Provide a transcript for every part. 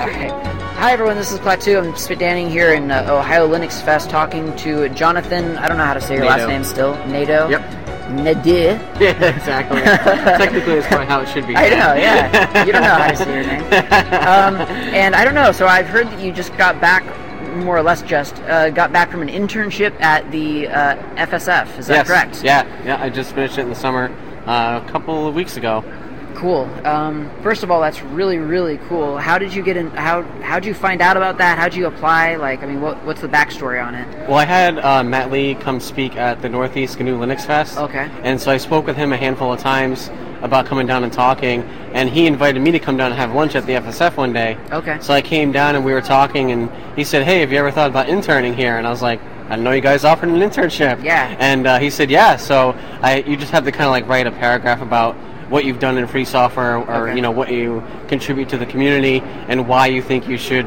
Alright. Hi everyone, this is Plateau. I'm standing here in Ohio Linux Fest talking to Jonathan. I don't know how to say your last name still. Nadeau? Yep. Nadeau? Yeah, exactly. Technically, it's probably how it should be. I know, yeah. You don't know how to say your name. And I don't know, so I've heard that you just got back, more or less got back from an internship at the FSF. Is that correct? Yeah, I just finished it in the summer a couple of weeks ago. Cool. First of all, that's really, really cool. How did you get in? How'd you find out about that? How'd you apply? What's the backstory on it? Well, I had Matt Lee come speak at the Northeast GNU Linux Fest. Okay. And so I spoke with him a handful of times about coming down and talking, and he invited me to come down and have lunch at the FSF one day. Okay. So I came down and we were talking, and he said, "Hey, have you ever thought about interning here?" And I was like, "I didn't know you guys offered an internship." Yeah. And he said, "Yeah." So you just have to kind of write a paragraph about what you've done in free software, or okay. What you contribute to the community, and why you think you should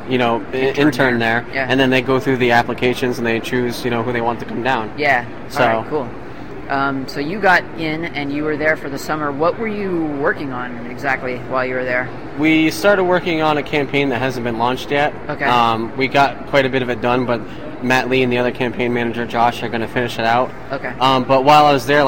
intern there. Yeah. And then they go through the applications and they choose who they want to come down. Yeah. So all right, cool. So you got in and you were there for the summer. What were you working on exactly while you were there? We started working on a campaign that hasn't been launched yet. Okay. We got quite a bit of it done, but Matt Lee and the other campaign manager Josh are going to finish it out. Okay. But while I was there,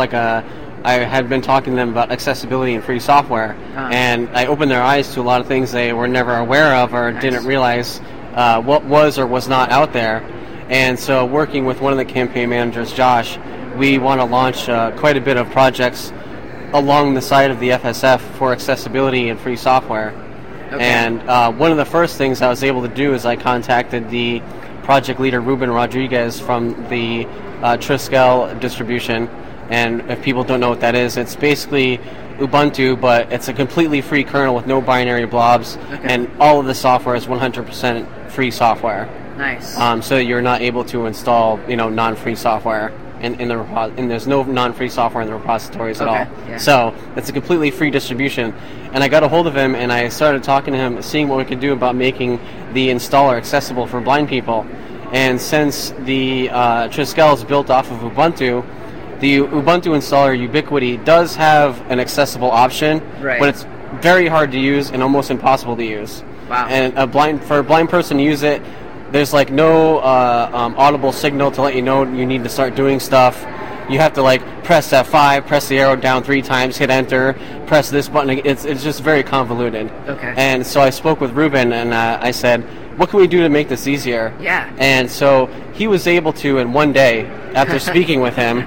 I had been talking to them about accessibility and free software, and I opened their eyes to a lot of things they were never aware of or didn't realize what was or was not out there. And so working with one of the campaign managers, Josh, we want to launch quite a bit of projects along the side of the FSF for accessibility and free software. Okay. And one of the first things I was able to do is I contacted the project leader, Ruben Rodriguez, from the Triskel distribution. And if people don't know what that is, it's basically Ubuntu, but it's a completely free kernel with no binary blobs, and all of the software is 100% free software. Nice. So you're not able to install, non-free software in the and there's no non-free software in the repositories at all. Yeah. So it's a completely free distribution. And I got a hold of him, and I started talking to him, seeing what we could do about making the installer accessible for blind people. And since the Triskel is built off of Ubuntu, the Ubuntu installer Ubiquity does have an accessible option, but it's very hard to use and almost impossible to use. Wow. And for a blind person to use it, there's no audible signal to let you know you need to start doing stuff. You have to press F5, press the arrow down 3 times, hit enter, press this button. It's just very convoluted. Okay. And so I spoke with Ruben, and I said, what can we do to make this easier? Yeah. And so he was able to, in one day, after speaking with him,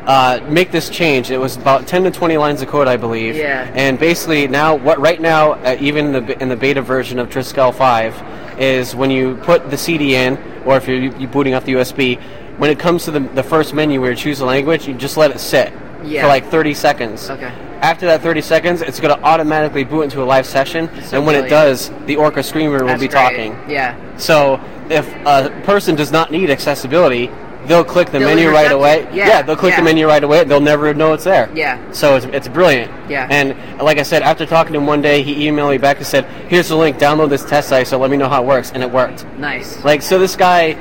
make this change. It was about 10 to 20 lines of code, I believe. Yeah. And basically right now, even in the beta version of Triskel 5, is when you put the CD in, or if you're booting off the USB, when it comes to the first menu where you choose a language, you just let it sit for 30 seconds. Okay. After that 30 seconds, it's going to automatically boot into a live session, and when it does, the Orca Screamer will be talking. Yeah. So if a person does not need accessibility, they'll click the menu right away. Yeah, they'll click the menu right away. They'll never know it's there. Yeah. So it's brilliant. Yeah. And like I said, after talking to him one day, he emailed me back and said, "Here's the link. Download this test site. So let me know how it works." And it worked. Nice. So this guy,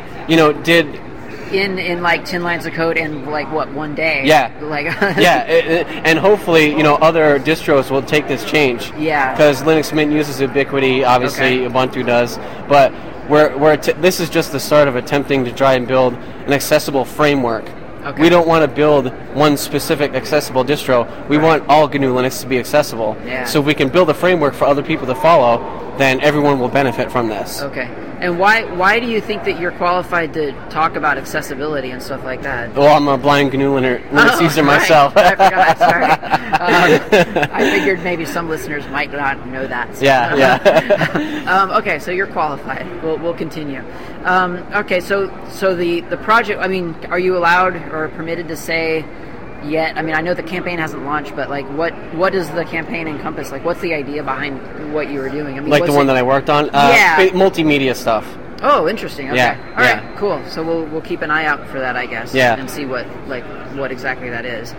did in 10 lines of code in one day. Yeah. Yeah. And hopefully other distros will take this change. Yeah. Because Linux Mint uses Ubiquity. Obviously, Ubuntu does, but. This is just the start of attempting to try and build an accessible framework. Okay. We don't want to build one specific accessible distro. We want all GNU Linux to be accessible. Yeah. So if we can build a framework for other people to follow, then everyone will benefit from this. Okay. And why do you think that you're qualified to talk about accessibility and stuff like that? Well, I'm a blind GNU Linux user myself. I forgot. Sorry. I figured maybe some listeners might not know that. So. Yeah. Okay, so you're qualified. We'll continue. Okay, so the project. I mean, are you allowed or permitted to say yet? I mean, I know the campaign hasn't launched, but what does the campaign encompass? What's the idea behind what you were doing? I mean, the one that I worked on? Multimedia stuff. Oh, interesting. Okay. Yeah. All right. Cool. So we'll keep an eye out for that, I guess. Yeah. And see what exactly that is.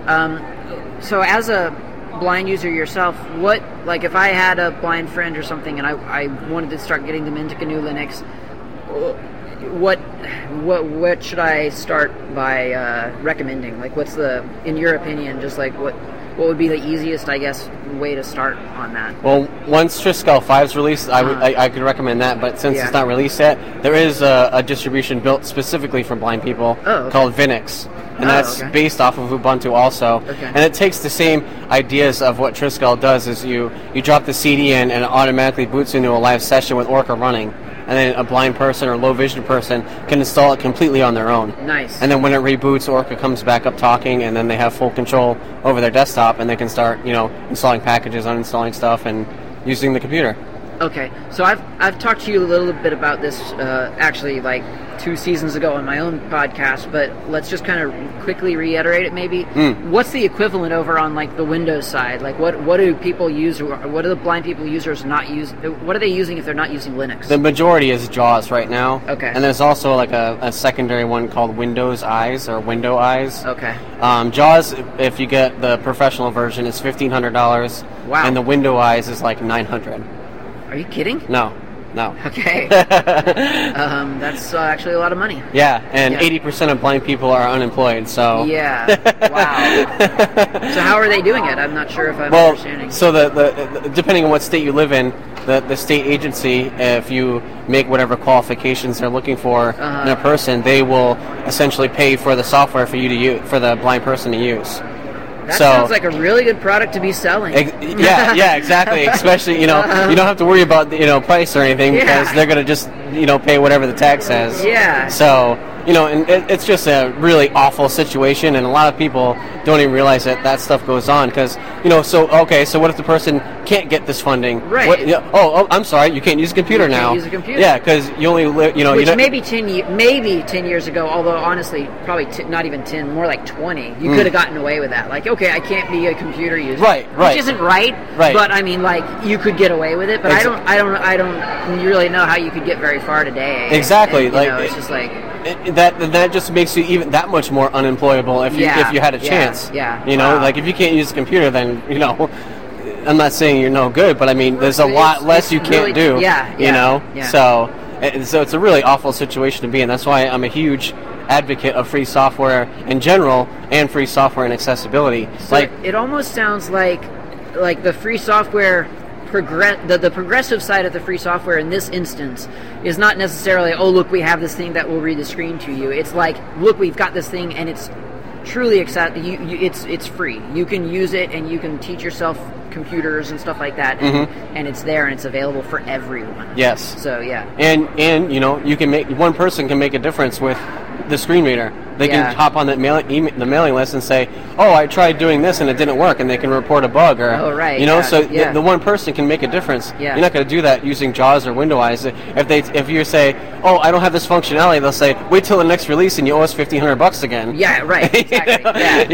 So as a blind user yourself, what if I had a blind friend or something and I wanted to start getting them into GNU Linux, what should I start by recommending? What's in your opinion, just what what would be the easiest, I guess, way to start on that? Well, once Triskel 5 is released, I could recommend that, but since it's not released yet, there is a distribution built specifically for blind people called Vinix. And that's based off of Ubuntu also. Okay. And it takes the same ideas of what Triskel does, is you drop the CD in and it automatically boots into a live session with Orca running. And then a blind person or low vision person can install it completely on their own. Nice. And then when it reboots, Orca comes back up talking, and then they have full control over their desktop, and they can start, installing packages, uninstalling stuff, and using the computer. Okay, so I've talked to you a little bit about this actually like 2 seasons ago on my own podcast, but let's just kind of quickly reiterate it maybe. What's the equivalent over on like the Windows side? Like what do people use, what do the blind people users not use, what are they using if they're not using Linux? The majority is JAWS right now. Okay. And there's also like a secondary one called Windows Eyes or Window Eyes. Okay. JAWS, if you get the professional version, is $1,500. Wow. And the Window Eyes is like $900. Are you kidding? No. Okay. That's actually a lot of money. Yeah, and 80% of blind people are unemployed, so... Yeah, wow. So how are they doing it? I'm not sure if I'm understanding. So the depending on what state you live in, the state agency, if you make whatever qualifications they're looking for in a person, they will essentially pay for the software for you to use, for the blind person to use. That sounds like a really good product to be selling. Yeah, exactly. Especially, you don't have to worry about price or anything because they're going to just pay whatever the tag says. Yeah. So and it's just a really awful situation, and a lot of people don't even realize that stuff goes on because so what if the person can't get this funding? Right. I'm sorry, you can't use a computer now. Use a computer. Yeah, because you only live. Which maybe 10 years ago, although honestly, probably not even 10, more like 20, you could have gotten away with that. Like, okay, I can't be a computer user. Right. Which isn't right. Right. But I mean, like, you could get away with it. But I don't really know how you could get very far today. Exactly. And, it's just like. That just makes you even that much more unemployable if you had a chance. Yeah. Like if you can't use a computer, then I'm not saying you're no good, but I mean there's a lot less you can't do. Yeah. So it's a really awful situation to be in. That's why I'm a huge advocate of free software in general and free software and accessibility. So it almost sounds like the free software. The progressive side of the free software in this instance is not necessarily, oh, look, we have this thing that will read the screen to you. It's like, look, we've got this thing, and it's truly it's free. You can use it, and you can teach yourself computers and stuff like that, and it's there, and it's available for everyone. Yes. So, yeah. And you can one person can make a difference with the screen reader. They can hop on the mailing list and say, "Oh, I tried doing this and it didn't work," and they can report a bug. Or the one person can make a difference. Yeah. You're not going to do that using JAWS or Window Eyes. If you say, "Oh, I don't have this functionality," they'll say, "Wait till the next release and you owe us $1,500 again." Yeah, right. Exactly.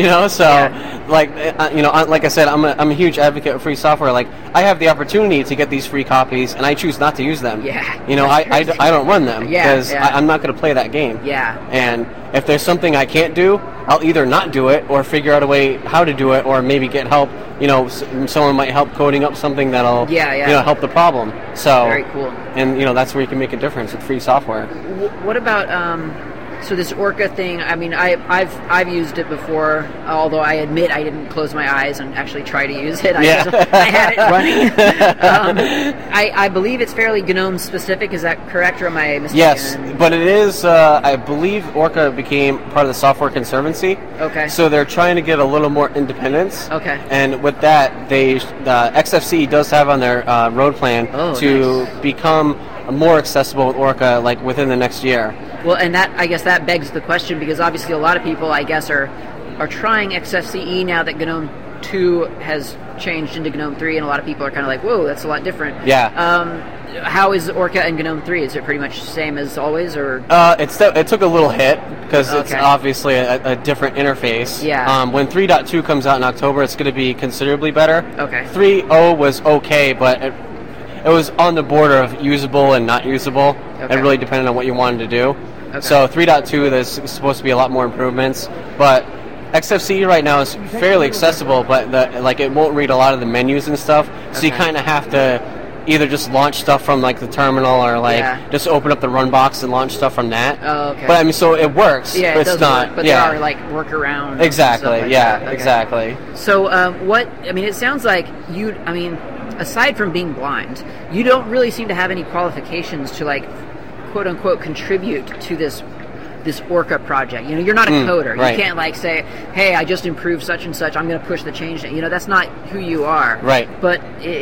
Like I said, I'm a huge advocate of free software. Like I have the opportunity to get these free copies, and I choose not to use them. Yeah. I don't run them because I'm not going to play that game. Yeah. And if there's something I can't do, I'll either not do it or figure out a way how to do it, or maybe get help. Someone might help coding up something that'll help the problem. So very cool. And that's where you can make a difference with free software. What about so this Orca thing? I mean, I've used it before, although I admit I didn't close my eyes and actually try to use it. I had it running. I believe it's fairly GNOME specific. Is that correct, or am I mistaken? Yes, but it is. I believe Orca became part of the Software Conservancy. Okay. So they're trying to get a little more independence. Okay. And with that, the XFCE does have on their road plan to become more accessible with Orca, like within the next year. Well, and I guess that begs the question, because obviously a lot of people, I guess, are trying XFCE now that GNOME 2 has changed into GNOME 3, and a lot of people are kind of like, whoa, that's a lot different. Yeah. How is Orca and GNOME 3? Is it pretty much the same as always, or? It took a little hit, because it's obviously a different interface. Yeah. When 3.2 comes out in October, it's going to be considerably better. Okay. 3.0 was okay, but it was on the border of usable and not usable. Okay. It really depended on what you wanted to do. Okay. So 3.2, there's supposed to be a lot more improvements, but XFCE right now is fairly accessible, but it won't read a lot of the menus and stuff, so you kind of have to either just launch stuff from like the terminal or like just open up the run box and launch stuff from that. Oh, okay. But I mean, so it works. Yeah, but it does it's not. work, but yeah. there are like workarounds. Exactly. Like yeah. that. Okay. Exactly. So it sounds like aside from being blind, you don't really seem to have any qualifications to like, quote unquote, contribute to this Orca project. You're not a coder. Right. You can't like say, hey, I just improved such and such, I'm going to push the change. That's not who you are. Right. But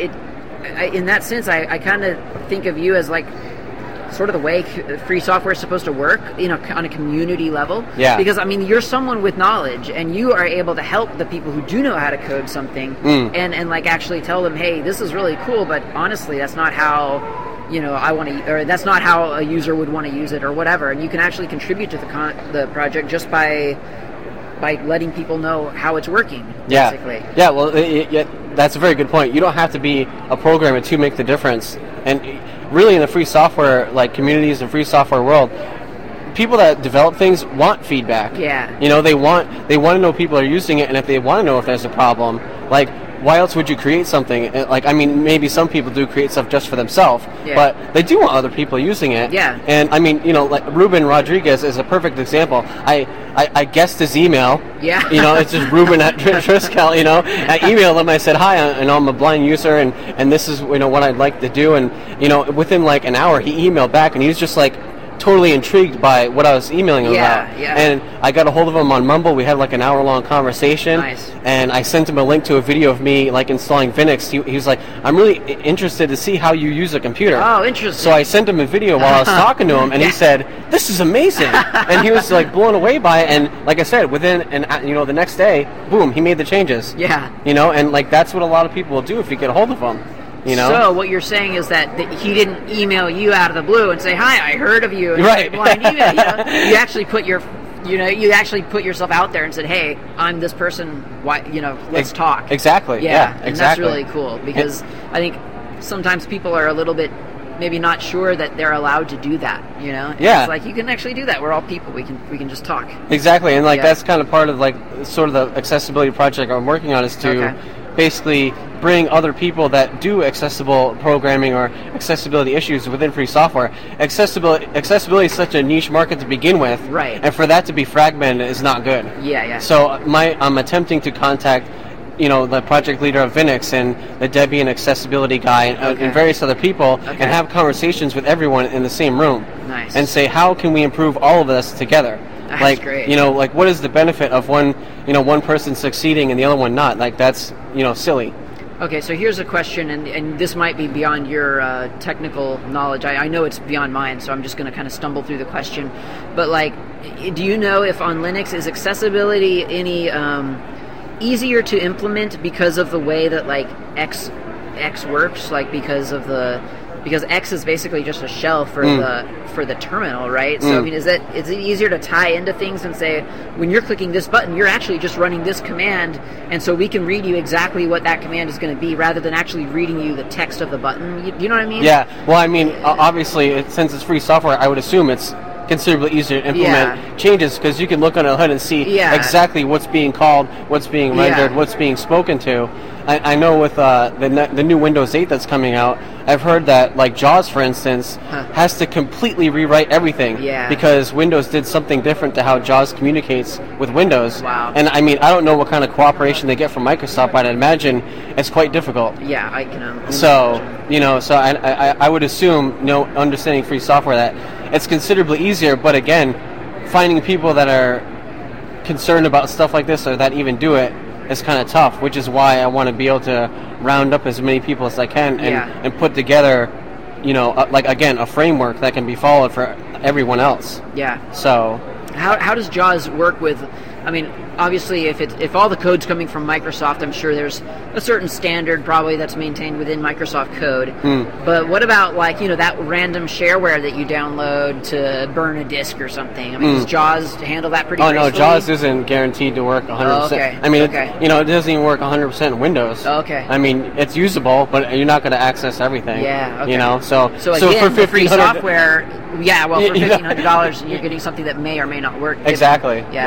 in that sense, I kind of think of you as like sort of the way free software is supposed to work, on a community level. Yeah. Because, you're someone with knowledge, and you are able to help the people who do know how to code something, and like actually tell them, hey, this is really cool, but honestly, that's not how, I want to, or that's not how a user would want to use it, or whatever. And you can actually contribute to the project just by letting people know how it's working, basically. Yeah, well, that's a very good point. You don't have to be a programmer to make the difference. And really, in the free software communities and free software world, people that develop things want feedback. Yeah. They want to know people are using it, and if they want to know if there's a problem, why else would you create something? Maybe some people do create stuff just for themselves, but they do want other people using it. Yeah. And Ruben Rodriguez is a perfect example. I guessed his email. Yeah. It's just Ruben at Triskel. I emailed him. I said, hi, I'm a blind user, and this is what I'd like to do. And within an hour, he emailed back, and he was just totally intrigued by what I was emailing him about. Yeah. And I got a hold of him on Mumble. We had an hour-long conversation. Nice. And I sent him a link to a video of me installing Linux. He was like, I'm really interested to see how you use a computer. Oh, interesting. So I sent him a video while I was talking to him, and he said, this is amazing. And he was blown away by it. And like I said, within the next day, boom, he made the changes. Yeah. And that's what a lot of people will do if you get a hold of them. So what you're saying is that he didn't email you out of the blue and say, "Hi, I heard of you." And right. Blind email. You actually put you actually put yourself out there and said, "Hey, I'm this person. Why? Let's talk." Exactly. Yeah. And exactly. that's really cool because I think sometimes people are a little bit maybe not sure that they're allowed to do that. And it's you can actually do that. We're all people. We can just talk. Exactly, and that's kind of part of sort of the accessibility project I'm working on is to basically bring other people that do accessible programming or accessibility issues within free software. Accessibility is such a niche market to begin with, right? And for that to be fragmented is not good. Yeah. So I'm attempting to contact the project leader of Linux and the Debian accessibility guy and various other people and have conversations with everyone in the same room. Nice. And say, how can we improve all of this together? That's great. What is the benefit of one person succeeding and the other one not? That's, silly. Okay, so here's a question, and this might be beyond your technical knowledge. I know it's beyond mine, so I'm just going to kind of stumble through the question. But, do you know if on Linux is accessibility any easier to implement because of the way that, X works? Because X is basically just a shell for the terminal, right? So is it easier to tie into things and say, when you're clicking this button, you're actually just running this command, and so we can read you exactly what that command is going to be, rather than actually reading you the text of the button. You know what I mean? Yeah. Well, obviously, since it's free software, I would assume it's considerably easier to implement changes because you can look on a HUD and see exactly what's being called, what's being rendered, what's being spoken to. I know with the new Windows 8 that's coming out, I've heard that JAWS, for instance, has to completely rewrite everything because Windows did something different to how JAWS communicates with Windows. Wow. And I don't know what kind of cooperation they get from Microsoft, but I'd imagine it's quite difficult. Yeah, I can. So I would assume, understanding free software, that it's considerably easier. But again, finding people that are concerned about stuff like this or that even do it is kind of tough, which is why I want to be able to round up as many people as I can and put together, a framework that can be followed for everyone else. Yeah. So how does JAWS work with? Obviously, if all the code's coming from Microsoft, I'm sure there's a certain standard probably that's maintained within Microsoft code. But what about that random shareware that you download to burn a disk or something? Does JAWS handle that pretty gracefully? No, JAWS isn't guaranteed to work 100%. Oh, okay. It doesn't even work 100% in Windows. Okay. It's usable, but you're not going to access everything. Yeah. Okay. So again, for free software, for $1,500, you're getting something that may or may not work. Exactly. Yeah.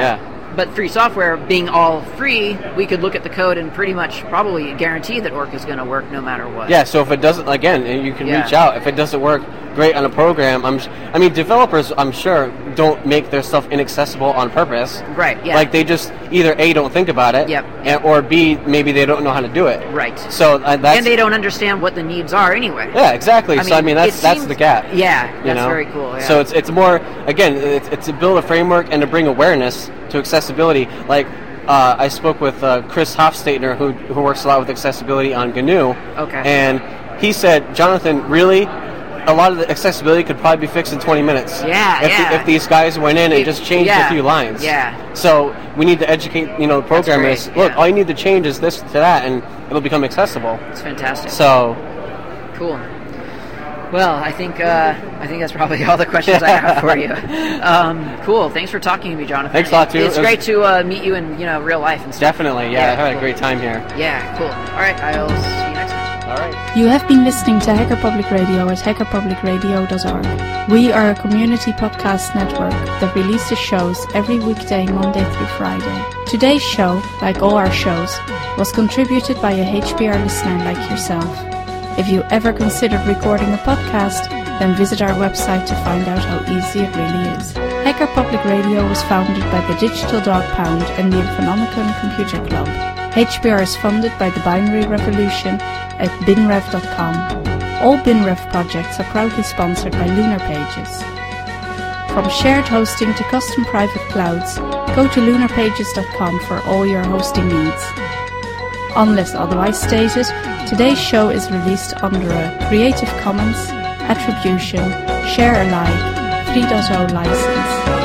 but free software being all free, we could look at the code and pretty much probably guarantee that Orca is going to work no matter what. Yeah, so if it doesn't, again, you can reach out. If it doesn't work great on a program, developers, I'm sure, don't make their stuff inaccessible on purpose. Right, yeah. Like, they just either A, don't think about it, or B, maybe they don't know how to do it. Right. So that's... And they don't understand what the needs are anyway. Yeah, exactly. That's the gap. Yeah, that's very cool. Yeah. So it's more, again, it's to build a framework and to bring awareness to accessibility. Like, I spoke with Chris Hofstadter, who works a lot with accessibility on GNU. Okay. And he said, Jonathan, really, a lot of the accessibility could probably be fixed in 20 minutes. Yeah, if these guys went in and just changed a few lines. Yeah. So we need to educate, the programmers. Look, all you need to change is this to that, and it'll become accessible. It's fantastic. So cool. Well, I think that's probably all the questions I have for you. Cool. Thanks for talking to me, Jonathan. Thanks a lot, too. It's great to meet you in real life and stuff. Definitely. Yeah, I had a great time here. Yeah. Cool. All right. I'll see you next time. All right. You have been listening to Hacker Public Radio at hackerpublicradio.org. We are a community podcast network that releases shows every weekday, Monday through Friday. Today's show, like all our shows, was contributed by a HPR listener like yourself. If you ever considered recording a podcast, then visit our website to find out how easy it really is. Hacker Public Radio was founded by the Digital Dog Pound and the Infonomicon Computer Club. HPR is funded by the Binary Revolution at binrev.com. All BinRev projects are proudly sponsored by Lunar Pages. From shared hosting to custom private clouds, go to lunarpages.com for all your hosting needs. Unless otherwise stated, today's show is released under a Creative Commons Attribution Share Alike 3.0 license.